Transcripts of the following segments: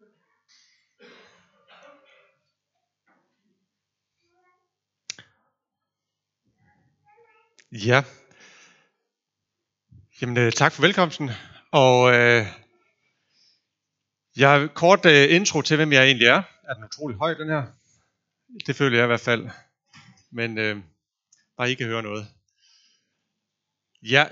Ja, jamen tak for velkomsten. Og jeg kort intro til, hvem jeg egentlig er. Er den utrolig høj, den her? Det føler jeg i hvert fald. Men bare ikke høre noget. Ja,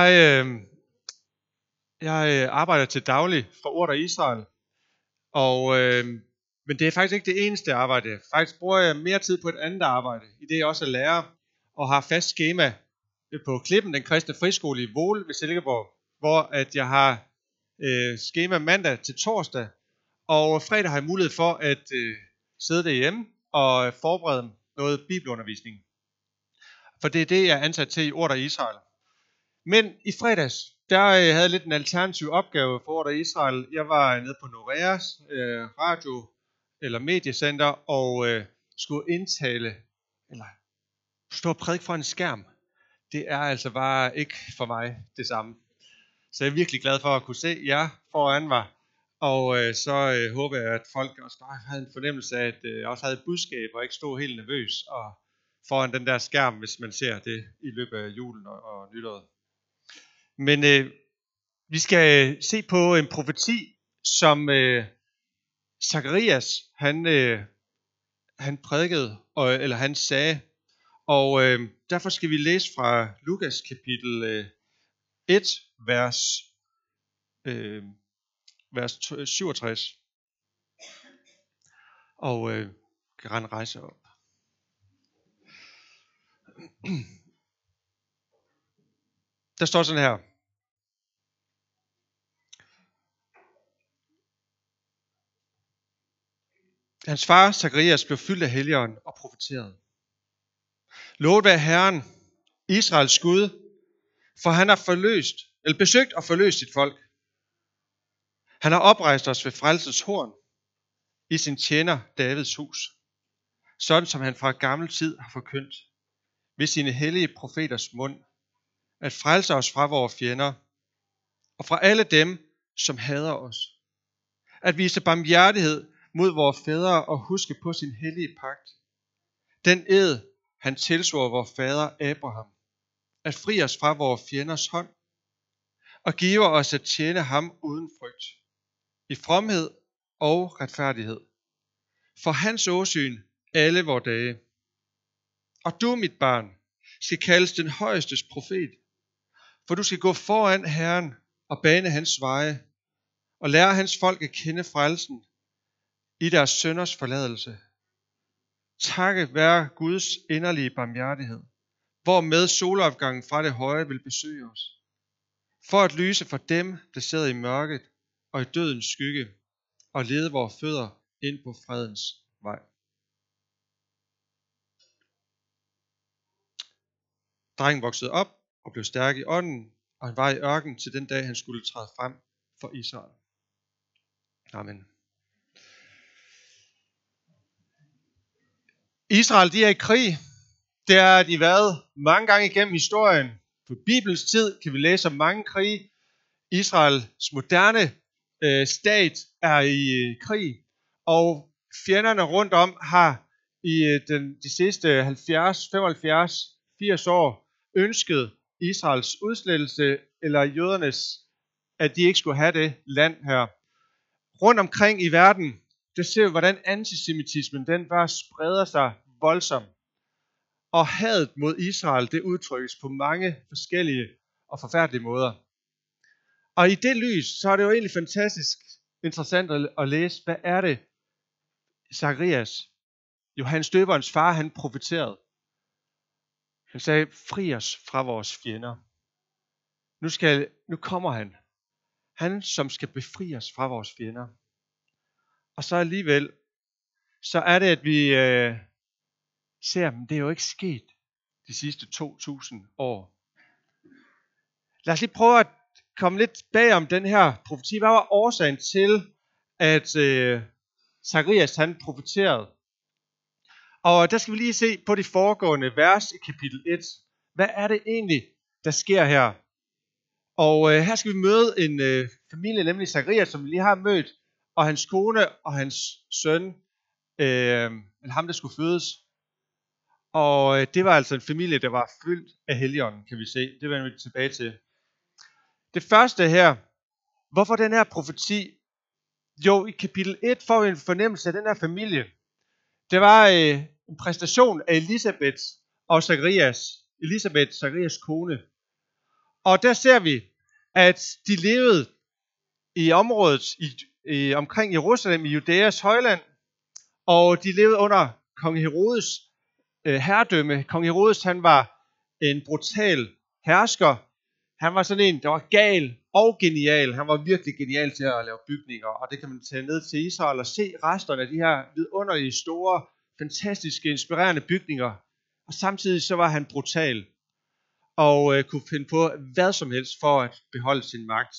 jeg arbejder til daglig for Order Israel. Og, men det er faktisk ikke det eneste arbejde. Faktisk bruger jeg mere tid på et andet arbejde. I det jeg også er lærer og har fast schema på Klippen, den kristne friskole i Vål ved Silkeborg, hvor at jeg har schema mandag til torsdag, og fredag har jeg mulighed for at sidde derhjemme og forberede noget bibelundervisning. For det er det, jeg er ansat til i Order Israel. Men i fredags, der havde jeg lidt en alternativ opgave for Order Israel. Jeg var nede på Noreas radio- eller mediecenter og skulle indtale, eller stå og prædike for en skærm. Det er altså bare ikke for mig det samme. Så jeg er virkelig glad for at kunne se jer foran mig. Og så håber jeg, at folk også bare havde en fornemmelse af, at jeg også havde et budskab, og ikke stod helt nervøs og foran den der skærm, hvis man ser det i løbet af julen og nytåret. Men vi skal se på en profeti, som Zacharias han prædikede, eller han sagde. Og derfor skal vi læse fra Lukas kapitel 1, vers 67. Og kan han rejse op. Der står sådan her. Hans far, Zacharias, blev fyldt af Helligånden og profeterede. Lovet være Herren, Israels Gud, for han har besøgt og forløst sit folk. Han har oprejst os ved frelsets horn i sin tjener Davids hus, sådan som han fra gammel tid har forkyndt ved sine hellige profeters mund, at frelse os fra vores fjender og fra alle dem, som hader os. At vise barmhjertighed mod vores fædre og huske på sin hellige pagt. Den ed, han tilsvor vor fader Abraham, at fri os fra vores fjenders hånd og give os at tjene ham uden frygt, i fromhed og retfærdighed, for hans åsyn alle vore dage. Og du, mit barn, skal kaldes den højestes profet, for du skal gå foran Herren og bane hans veje, og lære hans folk at kende frelsen i deres synders forladelse. Takket være Guds inderlige barmhjertighed, hvormed solopgangen fra det høje vil besøge os, for at lyse for dem, der sidder i mørket og i dødens skygge, og lede vores fødder ind på fredens vej. Drengen voksede op og blev stærk i ånden, og han var i ørkenen til den dag, han skulle træde frem for Israel. Amen. Israel, de er i krig. Det har de været mange gange igennem historien. På Bibelens tid kan vi læse om mange krige. Israels moderne stat er i krig, og fjenderne rundt om har i de sidste 70, 75, 80 år ønsket Israels udslettelse, eller jødernes, at de ikke skulle have det land her. Rundt omkring i verden, der ser vi, hvordan antisemitismen den bare spreder sig voldsomt. Og hadet mod Israel, det udtrykkes på mange forskellige og forfærdelige måder. Og i det lys, så er det jo egentlig fantastisk interessant at læse, hvad er det, Zacharias, Johannes Døberens far, han profeterede. Han sagde, fri os fra vores fjender. Nu kommer han. Han, som skal befri os fra vores fjender. Og så alligevel, så er det, at vi ser, at det er jo ikke sket de sidste 2000 år. Lad os lige prøve at komme lidt bag om den her profeti. Hvad var årsagen til, at Zacharias han profeterede? Og der skal vi lige se på de foregående vers i kapitel 1. Hvad er det egentlig, der sker her? Og her skal vi møde en familie, nemlig Zacharias, som vi lige har mødt. og hans kone og hans søn, ham der skulle fødes. Og det var altså en familie, der var fyldt af Helligånden, kan vi se. Det vender vi tilbage til. Det første her, hvorfor den her profeti? Jo, i kapitel 1 får vi en fornemmelse af den her familie. Det var en præstation af Elisabeth og Zacharias. Zacharias kone. Og der ser vi, at de levede i området omkring Jerusalem i Judæas højland. Og de levede under kong Herodes herredømme. Kong Herodes, han var en brutal hersker. Han var sådan en, der var gal og genial. Han var virkelig genial til at lave bygninger. Og det kan man tage ned til Israel og se resterne af de her vidunderlige, store, fantastiske, inspirerende bygninger. Og samtidig så var han brutal. Og kunne finde på hvad som helst for at beholde sin magt.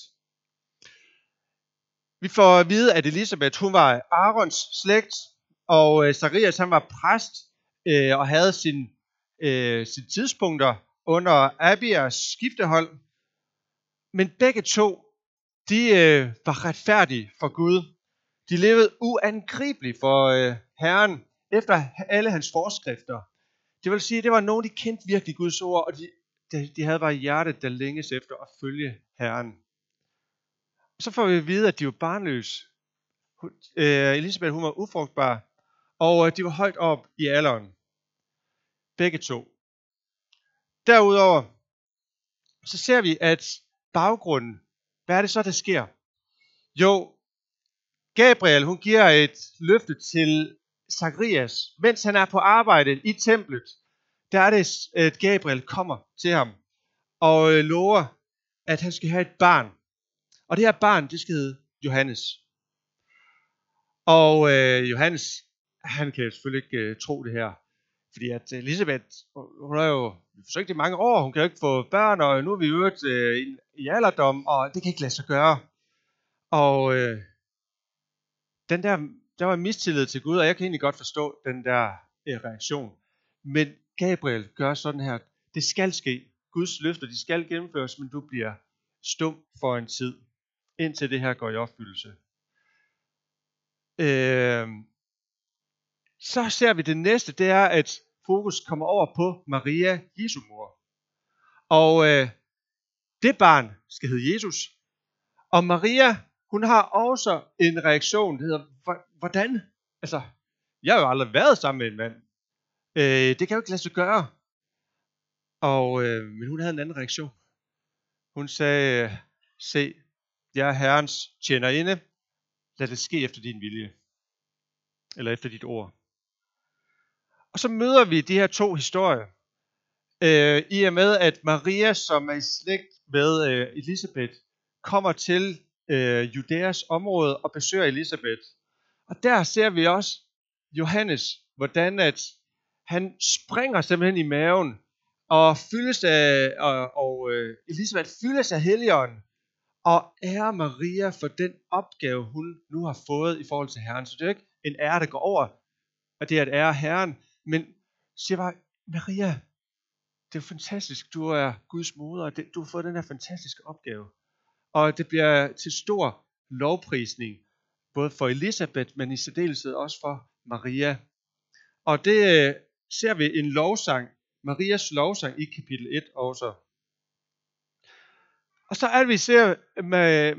Vi får at vide, at Elisabeth, hun var Aarons slægt. Og Zacharias, han var præst og havde sine tidspunkter under Abias skiftehold. Men begge to, de var retfærdige for Gud. De levede uangribeligt for Herren efter alle hans forskrifter. Det vil sige, at det var nogen, de kendte virkelig Guds ord, og de havde bare hjertet, der længes efter at følge Herren. Så får vi at vide, at de var barnløse. Elisabeth, hun var ufrugtbar, og de var højt op i alderen. Begge to. Derudover, så ser vi, at baggrunden, hvad er det så, der sker? Jo, Gabriel, hun giver et løfte til Zacharias, mens han er på arbejde i templet. Der er det, at Gabriel kommer til ham og lover, at han skal have et barn. Og det her barn, det skal hedde Johannes. Og Johannes, han kan selvfølgelig ikke tro det her. Fordi at Elisabeth, hun har jo forsøgt i mange år, hun kan jo ikke få børn, og nu er vi jo i alderdom, og det kan ikke lade sig gøre. Og der var mistillid til Gud, og jeg kan egentlig godt forstå den der reaktion. Men Gabriel gør sådan her, det skal ske. Guds løfter, de skal gennemføres, men du bliver stum for en tid, indtil det her går i opfyldelse. Så ser vi det næste, det er, at fokus kommer over på Maria, Jesu mor. Og det barn skal hedde Jesus. Og Maria, hun har også en reaktion, der hedder, hvordan? Altså, jeg har jo aldrig været sammen med en mand. Det kan jo ikke lade sig gøre. Men hun havde en anden reaktion. Hun sagde, se, jeg er Herrens tjenerinde. Lad det ske efter din vilje. Eller efter dit ord. Og så møder vi de her to historier. I og med, at Maria, som er i slægt med Elisabeth, kommer til Judæas område og besøger Elisabeth. Og der ser vi også Johannes, hvordan at han springer simpelthen i maven og fyldes af, og Elisabeth fyldes af Helligånden og ærer Maria for den opgave, hun nu har fået i forhold til Herren. Så det er ikke en ære, der går over, at det er at ære Herren, men siger bare, Maria, det er fantastisk, du er Guds moder, og du har fået den her fantastiske opgave. Og det bliver til stor lovprisning, både for Elisabeth, men i særdeleshed også for Maria. Og det ser vi en lovsang, Marias lovsang i kapitel 1 også. Og så er det, vi ser med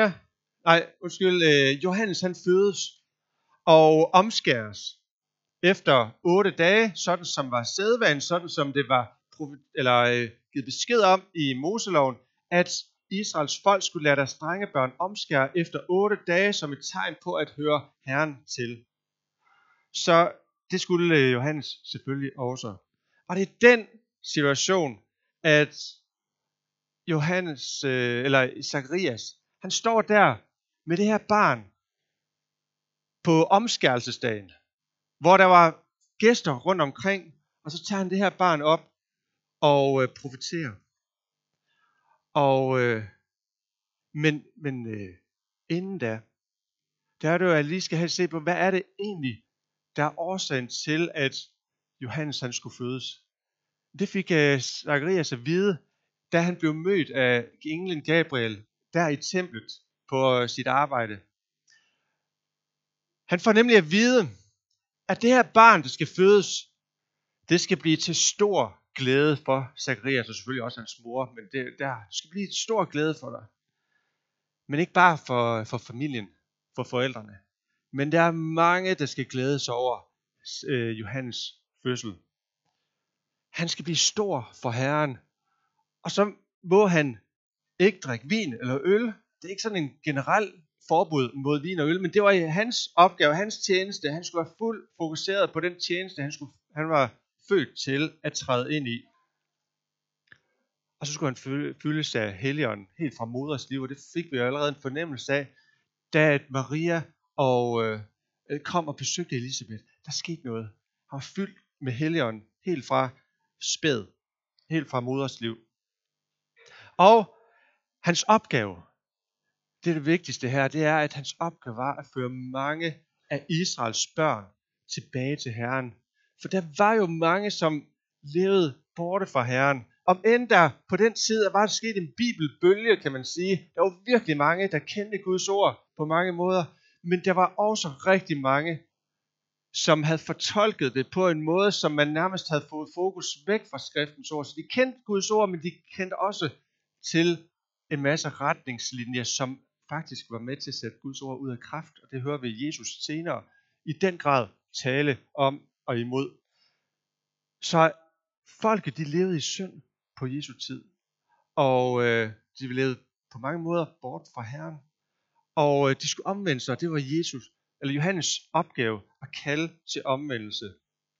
Johannes han fødes og omskæres efter 8 dage, sådan som var sædvane, sådan som det var givet besked om i Moseloven, at Israels folk skulle lade deres drengebørn omskære efter 8 dage som et tegn på at høre Herren til. Så det skulle Johannes selvfølgelig også. Og det er den situation, at Zacharias, han står der med det her barn på omskærelsesdagen, hvor der var gæster rundt omkring, og så tager han det her barn op og profeterer. Men inden da, der er det jo, at jeg lige skal have set på, hvad er det egentlig, der er årsagen til, at Johannes han skulle fødes. Det fik Zacharias at vide, da han blev mødt af englen Gabriel, der i templet på sit arbejde. Han får nemlig at vide, at det her barn, der skal fødes, det skal blive til stor glæde for Zakarias, og selvfølgelig også hans mor, men det skal blive til stor glæde for dig. Men ikke bare for familien, for forældrene, men der er mange, der skal glæde sig over Johannes fødsel. Han skal blive stor for Herren, og så må han ikke drikke vin eller øl. Det er ikke sådan en generel forbud mod vin og øl, men det var hans opgave, hans tjeneste. Han skulle være fuldt fokuseret på den tjeneste, han var født til at træde ind i. Og så skulle han fyldes af Helligånden helt fra moders liv, og det fik vi jo allerede en fornemmelse af, da Maria kom og besøgte Elisabeth. Der skete noget. Han var fyldt med Helligånden helt fra spæd, helt fra moders liv. Og hans opgave, det er det vigtigste her, det er, at hans opgave var at føre mange af Israels børn tilbage til Herren. For der var jo mange, som levede borte fra Herren. Om end der på den tid var sket en bibelbølge, kan man sige. Der var virkelig mange, der kendte Guds ord på mange måder. Men der var også rigtig mange, som havde fortolket det på en måde, som man nærmest havde fået fokus væk fra skriftens ord. Så de kendte Guds ord, men de kendte også til en masse retningslinjer, som faktisk var med til at sætte Guds ord ud af kraft. Og det hører vi Jesus senere i den grad tale om og imod. Så folket, de levede i synd på Jesu tid. Og de levede på mange måder bort fra Herren. Og de skulle omvende sig, og det var Johannes opgave at kalde til omvendelse.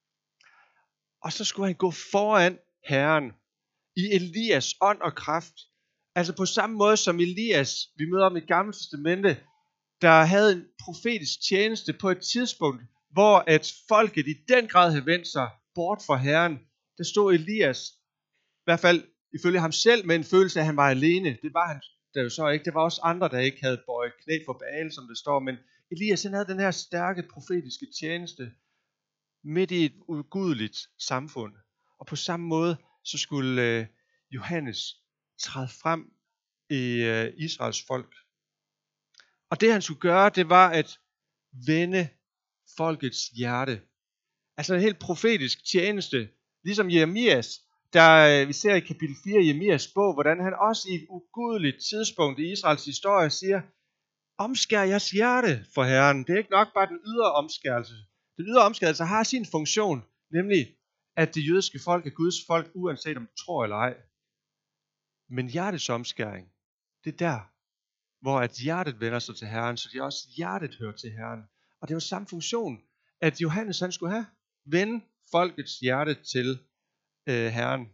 Og så skulle han gå foran Herren i Elias ånd og kraft. Altså på samme måde som Elias, vi møder om i Gamle Testamente, der havde en profetisk tjeneste på et tidspunkt, hvor at folket i den grad havde vendt sig bort fra Herren. Der stod Elias, i hvert fald ifølge ham selv, med en følelse af, at han var alene. Det var han der jo så ikke. Det var også andre, der ikke havde bøjet knæ for Baal, som det står. Men Elias, han havde den her stærke profetiske tjeneste midt i et ugudeligt samfund. Og på samme måde, så skulle Johannes træde frem i Israels folk. Og det han skulle gøre, det var at vende folkets hjerte. Altså en helt profetisk tjeneste, ligesom Jeremias, der vi ser i kapitel 4 i Jeremias bog, hvordan han også i et ugudeligt tidspunkt i Israels historie siger, omskær jeres hjerte for Herren. Det er ikke nok bare den ydre omskærelse. Den ydre omskærelse har sin funktion, nemlig at det jødiske folk er Guds folk, uanset om du tror eller ej. Men hjertets omskæring, det er der, hvor at hjertet vender sig til Herren, så det også hjertet hører til Herren. Og det var samme funktion, at Johannes han skulle have. Vende folkets hjerte til Herren.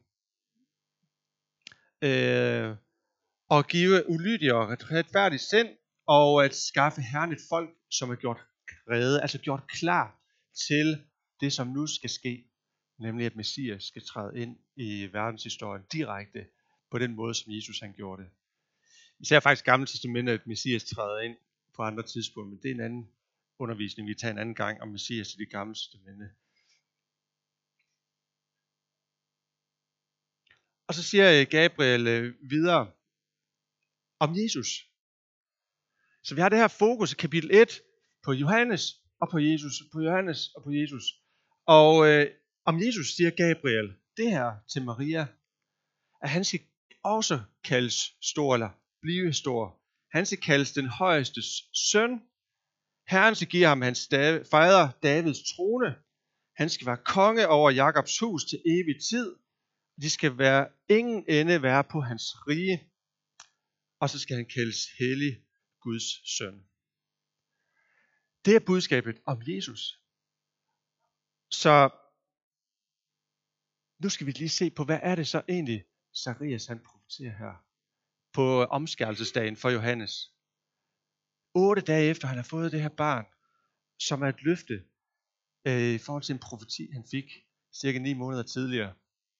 Og give ulydige og retfærdigt sind, og at skaffe Herren et folk, som er gjort rede, altså gjort klar til det, som nu skal ske. Nemlig at Messias skal træde ind i verdenshistorien direkte på den måde, som Jesus han gjorde det. Vi ser faktisk i Gamle Testamentet, at Messias træder ind på andre tidspunkter, men det er en anden undervisning, vi tager en anden gang om Messias i det Gamle Testamente. Og så siger Gabriel videre om Jesus. Så vi har det her fokus i kapitel 1 på Johannes og på Jesus, på Johannes og på Jesus. Og om Jesus siger Gabriel det her til Maria, at han skal også kaldes stor eller blive stor. Han skal kaldes den højestes søn. Herren skal give ham hans fader Davids trone. Han skal være konge over Jakobs hus til evig tid. De skal være ingen ende være på hans rige. Og så skal han kaldes hellig Guds søn. Det er budskabet om Jesus. Så nu skal vi lige se på, hvad er det så egentlig, Zakarias han profeterer her på omskærelsesdagen for Johannes. 8 dage efter han har fået det her barn, som er et løfte i forhold til en profeti, han fik cirka 9 måneder tidligere.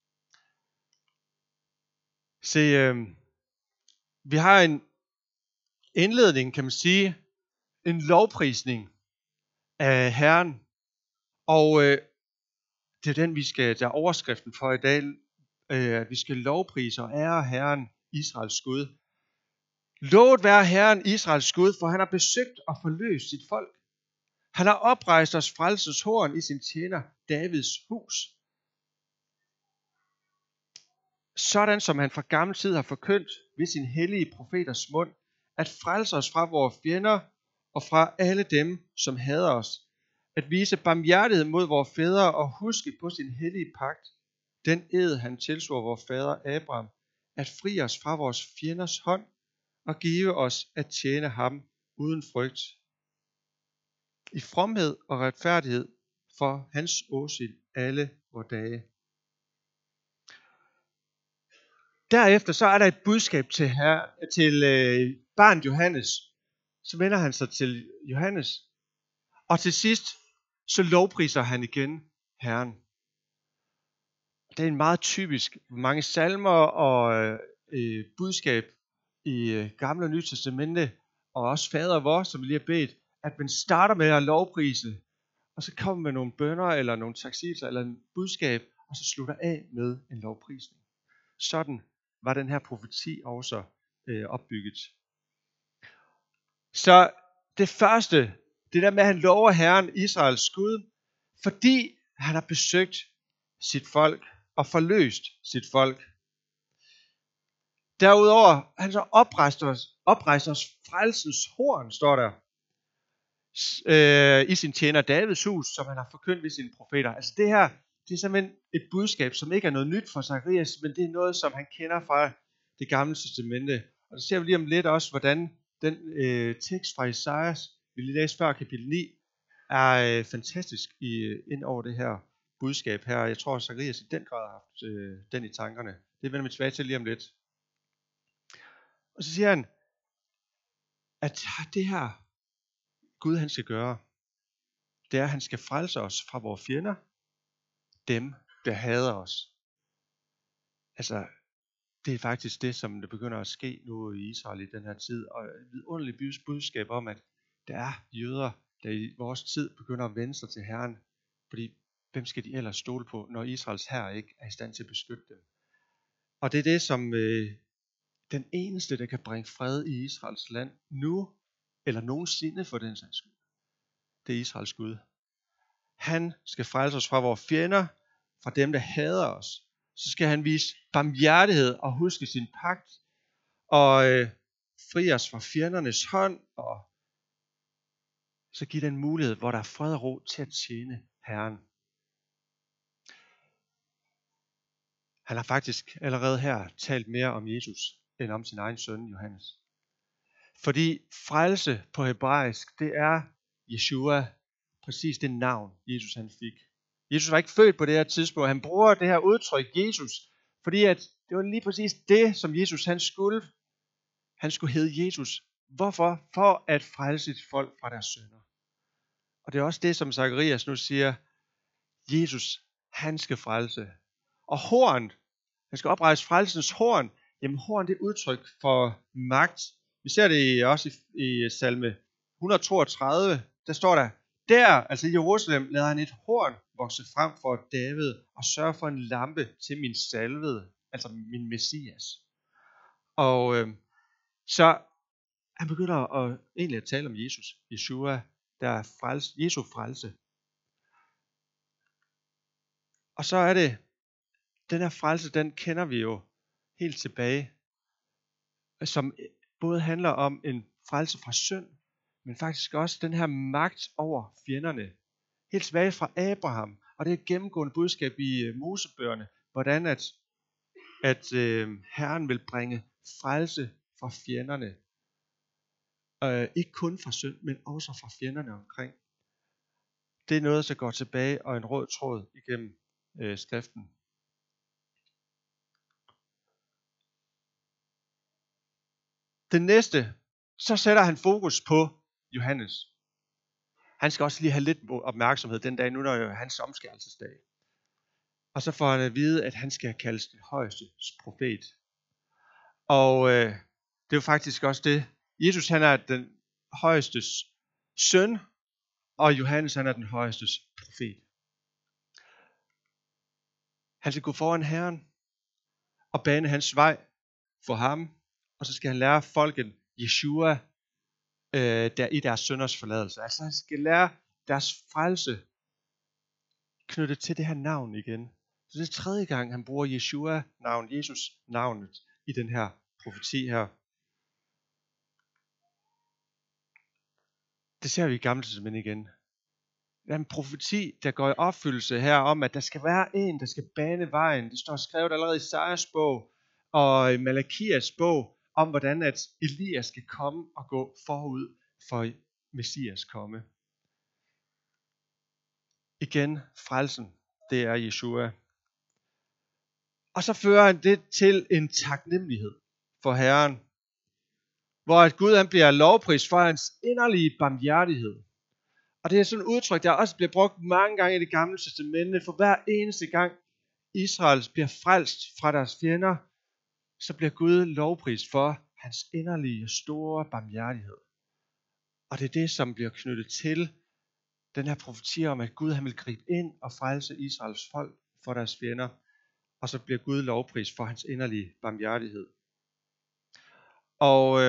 Se, vi har en indledning, kan man sige, en lovprisning af Herren, og det er den, der er overskriften for i dag, at vi skal lovprise og ære Herren, Israels Gud. Lovet være Herren, Israels Gud, for han har besøgt og forløst sit folk. Han har oprejst os frelsens horn i sin tjener Davids hus. Sådan som han fra gammel tid har forkyndt ved sin hellige profeters mund, at frelse os fra vores fjender og fra alle dem, som hader os. At vise barmhjertighed mod vores fædre og huske på sin hellige pagt, den ed han tilsvor vores fader Abraham, at fri os fra vores fjenders hånd og give os at tjene ham uden frygt. I fromhed og retfærdighed for hans åsyn alle vore dage. Derefter så er der et budskab til barnet Johannes. Så vender han sig til Johannes. Og til sidst, så lovpriser han igen Herren. Det er en meget typisk mange salmer og budskab i Gamle og Nye Testamente, og også Fader vor, som vi lige har bedt, at man starter med at lovprise, og så kommer med nogle bønner eller nogle taksigelser eller en budskab, og så slutter af med en lovprisning. Sådan var den her profeti også opbygget. Så det første, det der med, at han lover Herren Israels Gud, fordi han har besøgt sit folk og forløst sit folk. Derudover, han så oprejst os frelsens horn, står der, i sin tjener Davids hus, som han har forkyndt ved sine profeter. Altså det her, det er simpelthen et budskab, som ikke er noget nyt for Zacharias, men det er noget, som han kender fra det gamle testamente. Og så ser vi lige om lidt også, hvordan den tekst fra Esajas, vi lige læste før kapitel 9, er fantastisk ind over det her budskab her. Jeg tror, at Zacharias i den grad har haft den i tankerne. Det vender vi tilbage til lige om lidt. Og så siger han, at det her Gud han skal gøre, det er, at han skal frelse os fra vores fjender, dem der hader os. Altså, det er faktisk det, som det begynder at ske nu i Israel i den her tid, og et vidunderligt budskab om, at der er jøder, der i vores tid begynder at vende sig til Herren, fordi hvem skal de ellers stole på, når Israels hær ikke er i stand til at beskytte dem? Og det er det, som den eneste, der kan bringe fred i Israels land nu, eller nogensinde for den sags skyld, det er Israels Gud. Han skal frelse os fra vores fjender, fra dem, der hader os. Så skal han vise barmhjertighed og huske sin pagt, og fri os fra fjendernes hånd, og så give den mulighed, hvor der er fred og ro til at tjene Herren. Han har faktisk allerede her talt mere om Jesus, end om sin egen søn Johannes. Fordi frelse på hebraisk, det er Yeshua, præcis det navn, Jesus han fik. Jesus var ikke født på det her tidspunkt. Han bruger det her udtryk, Jesus, fordi at det var lige præcis det, som Jesus han skulle. Han skulle hedde Jesus. Hvorfor? For at frelse sit folk fra deres synder. Og det er også det, som Zacharias nu siger, Jesus, han skal frelse. Og horn, han skal oprejse frelsens horn. Jamen horn, det er udtryk for magt. Vi ser det også i salme 132, der står der, altså i Jerusalem, lader han et horn vokse frem for David, og sørge for en lampe til min salvede, altså min Messias. Og så han begynder egentlig at tale om Jesus, Yeshua, der er Jesu frelse. Og så er det, den her frelse, den kender vi jo helt tilbage, som både handler om en frelse fra synd, men faktisk også den her magt over fjenderne. Helt tilbage fra Abraham, og det er et gennemgående budskab i Mosebøgerne, hvordan at Herren vil bringe frelse fra fjenderne. Ikke kun fra synd, men også fra fjenderne omkring. Det er noget, der går tilbage og en rød tråd igennem skriften. Den næste, så sætter han fokus på Johannes. Han skal også lige have lidt opmærksomhed den dag, nu når det er hans omskærelsesdag. Og så får han at vide, at han skal kaldes den højeste profet. Og det er jo faktisk også det. Jesus han er den højestes søn, og Johannes han er den højestes profet. Han skal gå foran Herren og bane hans vej for ham, og så skal han lære folket Yeshua der i deres synders forladelse. Altså han skal lære deres frelse knyttet til det her navn igen. Så det er tredje gang, han bruger Jeshua-navn, Jesus-navnet i den her profeti her. Det ser vi i Gamle Testament igen. Der er en profeti, der går i opfyldelse her om, at der skal være en, der skal bane vejen. Det står skrevet allerede i Esajas bog og i Malakias bog, om hvordan at Elias skal komme og gå forud for Messias komme. Igen, frelsen, det er Jeshua. Og så fører han det til en taknemmelighed for Herren, hvor at Gud han bliver lovprist for hans inderlige barmhjertighed. Og det er sådan et udtryk, der også bliver brugt mange gange i Det Gamle Testamente, for hver eneste gang Israel bliver frelst fra deres fjender, så bliver Gud lovprist for hans inderlige store barmhjertighed. Og det er det, som bliver knyttet til den her profeti om, at Gud han vil gribe ind og frelse Israels folk for deres fjender. Og så bliver Gud lovprist for hans inderlige barmhjertighed. Og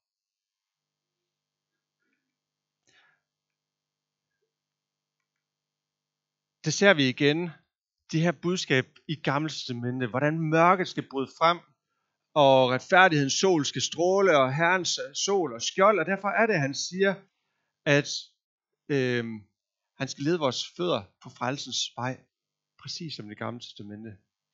det ser vi igen, de her budskab i Gamle Testamente, hvordan mørket skal bryde frem, og retfærdighedens sol skal stråle, og Herrens sol og skjold, og derfor er det, han siger, at han skal lede vores fødder på frelsens vej, præcis som i Det Gamle Testamente.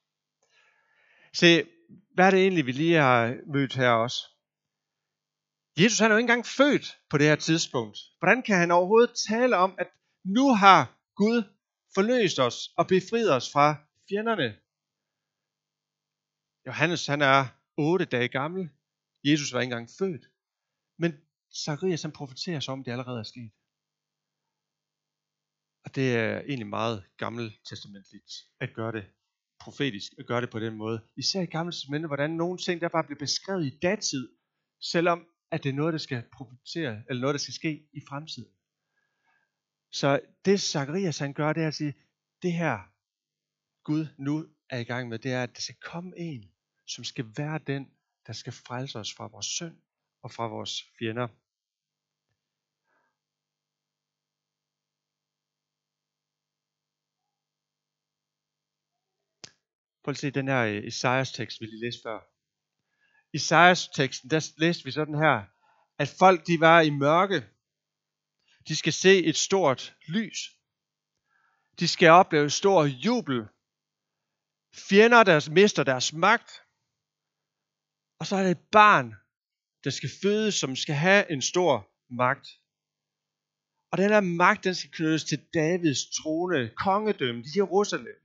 Se, hvad er det egentlig, vi lige har mødt her også? Jesus han er jo ikke engang født på det her tidspunkt. Hvordan kan han overhovedet tale om, at nu har Gud forløst os og befriet os fra fjenderne? Johannes han er 8 dage gammel. Jesus var ikke engang født. Men Zacharias han profeterer så om, det allerede er sket. Og det er egentlig meget gammeltestamentligt at gøre det profetisk, at gøre det på den måde. Især i Gamle Testamente, hvordan nogle ting der bare bliver beskrevet i datid, selvom at det er noget, der skal profetere, eller noget, der skal ske i fremtiden. Så det Zacharias han gør, det er at sige, det her Gud nu er i gang med, det er, at der skal komme en, som skal være den, der skal frelse os fra vores synd og fra vores fjender. Prøv at se den her Esajas tekst, vi lige læste før. I Esajas teksten, der læste vi sådan her, at folk de var i mørke. De skal se et stort lys. De skal opleve stor jubel. Fjender, der mister deres magt. Og så er det et barn, der skal fødes, som skal have en stor magt. Og den her magt, den skal knyttes til Davids trone, kongedømme i Jerusalem.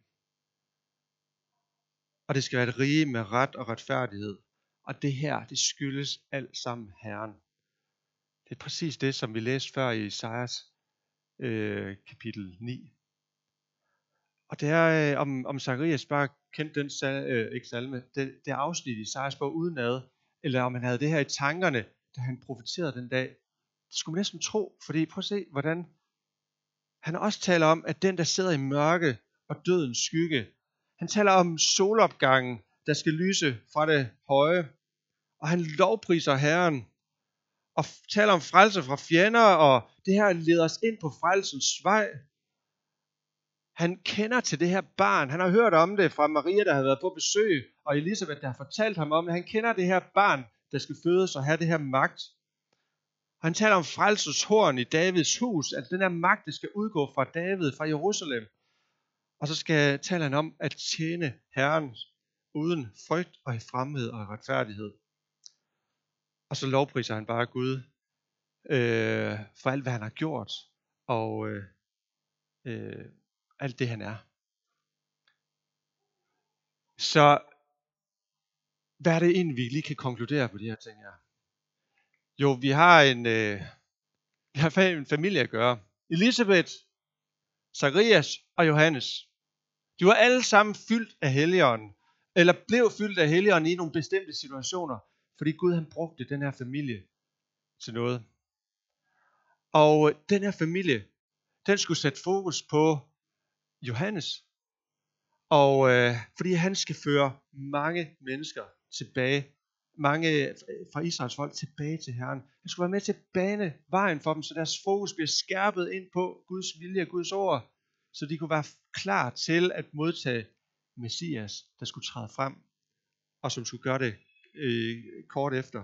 Og det skal være et rige med ret og retfærdighed. Og det her, det skyldes alt sammen Herren. Det er præcis det, som vi læste før i Esajas kapitel 9. Og det er, om Zacharias bare kendte den salme, det afsnit i Esajas bog udenad, eller om han havde det her i tankerne, da han profeterede den dag. Det skulle man næsten tro, fordi prøv at se, hvordan han også taler om, at den, der sidder i mørke og dødens skygge, han taler om solopgangen, der skal lyse fra det høje, og han lovpriser Herren, og taler om frelse fra fjender, og det her leder os ind på frelsens vej. Han kender til det her barn. Han har hørt om det fra Maria, der har været på besøg, og Elisabeth, der har fortalt ham om det. Han kender det her barn, der skal fødes og have det her magt. Han taler om frelsens horn i Davids hus, at den her magt, der skal udgå fra David, fra Jerusalem. Og så taler han om at tjene Herren uden frygt og i fromhed og retfærdighed. Og så lovpriser han bare Gud for alt, hvad han har gjort, og alt det, han er. Så hvad er det egentlig, vi lige kan konkludere på de her ting her? Jo, vi har en familie at gøre. Elisabeth, Zacharias og Johannes. De var alle sammen fyldt af Helligånden, eller blev fyldt af Helligånden i nogle bestemte situationer, fordi Gud han brugte den her familie til noget. Og den her familie, den skulle sætte fokus på Johannes, og fordi han skal føre mange mennesker tilbage, mange fra Israels folk tilbage til Herren. Han skulle være med til at bane vejen for dem, så deres fokus bliver skærpet ind på Guds vilje og Guds ord, så de kunne være klar til at modtage Messias, der skulle træde frem, og som skulle gøre det kort efter.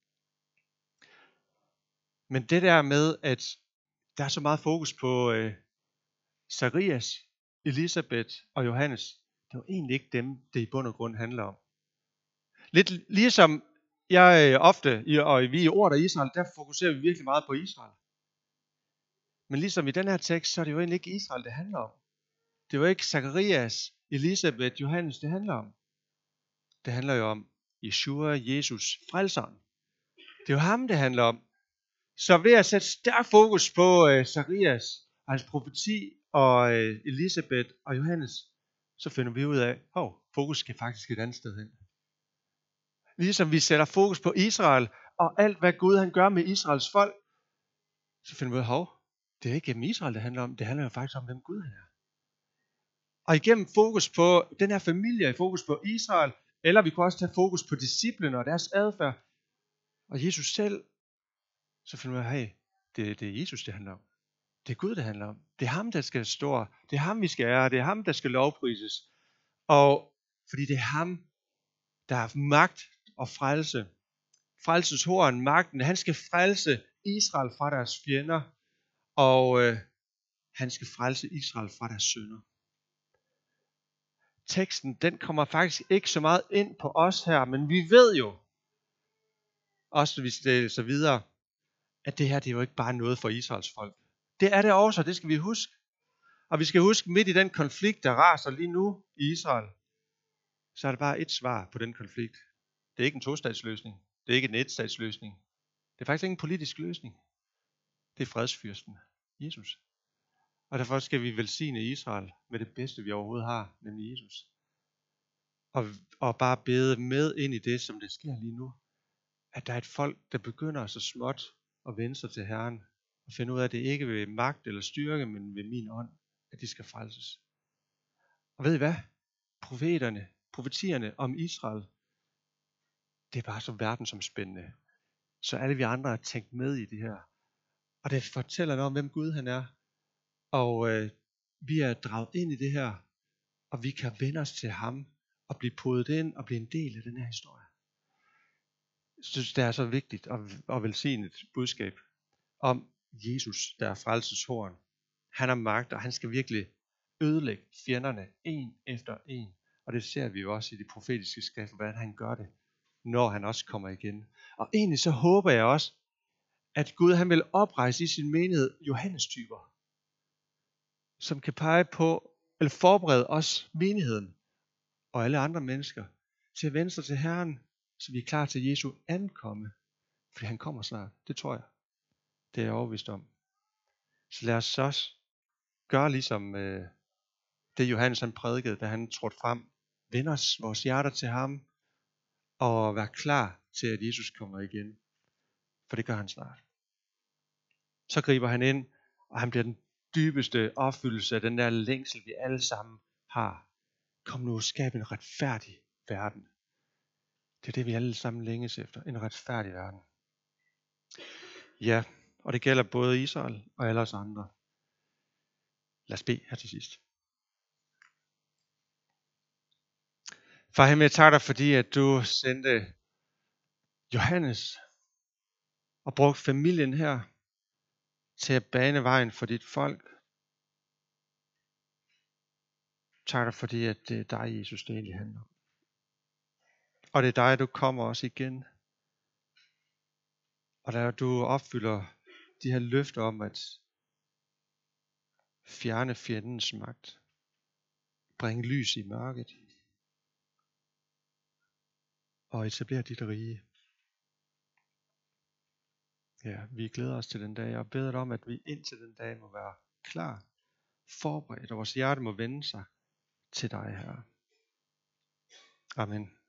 Men det der med, at der er så meget fokus på Zacharias, Elisabeth og Johannes, det var egentlig ikke dem, det i bund og grund handler om. Lidt ligesom jeg ofte, og vi i Ordet af Israel, der fokuserer vi virkelig meget på Israel. Men ligesom i den her tekst, så er det jo egentlig ikke Israel, det handler om. Det var ikke Zacharias, Elisabeth, Johannes, det handler om. Det handler jo om Yeshua, Jesus, frelseren. Det er jo ham, det handler om. Så ved at sætte stærk fokus på Zacharias, hans profeti og Elisabeth og Johannes, så finder vi ud af, fokus skal faktisk et andet sted hen. Ligesom vi sætter fokus på Israel og alt, hvad Gud han gør med Israels folk, så finder vi ud af, det er ikke gennem Israel, det handler om. Det handler jo faktisk om, hvem Gud han er. Og igennem fokus på den her familie, fokus på Israel, eller vi kunne også tage fokus på disciplene og deres adfærd, og Jesus selv, så finder vi ud af, det er Jesus, det handler om. Det er Gud, det handler om. Det er ham, der skal stå. Det er ham, vi skal ære. Det er ham, der skal lovprises. Og fordi det er ham, der har magt og frelse. Frelsens horn, magten. Han skal frelse Israel fra deres fjender. Og han skal frelse Israel fra deres synder. Teksten, den kommer faktisk ikke så meget ind på os her, men vi ved jo, også hvis det er så videre, at det her, det er jo ikke bare noget for Israels folk. Det er det også, det skal vi huske. Og vi skal huske, midt i den konflikt, der raser lige nu i Israel, så er der bare et svar på den konflikt. Det er ikke en tostatsløsning. Det er ikke en etstatsløsning. Det er faktisk ikke en politisk løsning. Det er fredsfyrsten, Jesus. Og derfor skal vi velsigne Israel med det bedste, vi overhovedet har, nemlig Jesus. Og bare bede med ind i det, som det sker lige nu. At der er et folk, der begynder så småt at vende sig til Herren. Og finde ud af, at det ikke ved magt eller styrke, men ved min ånd, at de skal frelses. Og ved I hvad? Profetierne om Israel, det er bare så verdensomspændende. Så alle vi andre har tænkt med i det her. Og det fortæller noget om, hvem Gud han er. Og vi er draget ind i det her. Og vi kan vende os til ham. Og blive podet ind og blive en del af den her historie. Jeg synes, det er så vigtigt at velsigne et budskab om Jesus, der er frelsens horn. Han har magt, og han skal virkelig ødelægge fjenderne en efter en. Og det ser vi jo også i de profetiske skrifter, hvordan han gør det, når han også kommer igen. Og egentlig så håber jeg også, at Gud han vil oprejse i sin menighed Johannes-typer, som kan pege på, eller forberede os, menigheden, og alle andre mennesker, til at vende sig til Herren, så vi er klar til Jesu ankomme. Fordi han kommer snart, det tror jeg. Det er jeg overbevist om. Så lad os også gøre ligesom det Johannes han prædikede, da han trådte frem. Vend os vores hjerter til ham, og vær klar til, at Jesus kommer igen. For det gør han snart. Så griber han ind, og han bliver den dybeste opfyldelse af den der længsel, vi alle sammen har. Kom nu og skab en retfærdig verden. Det er det, vi alle sammen længes efter. En retfærdig verden. Ja, og det gælder både Israel og alle os andre. Lad os bede her til sidst. Far himmel, jeg takker dig, fordi at du sendte Johannes og brugte familien her til at bane vejen for dit folk. Tak dig, fordi at det er dig, Jesus, det egentlig handler om. Og det er dig, du kommer også igen. Og der du opfylder de her løfter om at fjerne fjendens magt. Bringe lys i mørket. Og etablere dit rige. Ja, vi glæder os til den dag, og beder dig om, at vi indtil den dag må være klar, forberedt, og vores hjerte må vende sig til dig, Herre. Amen.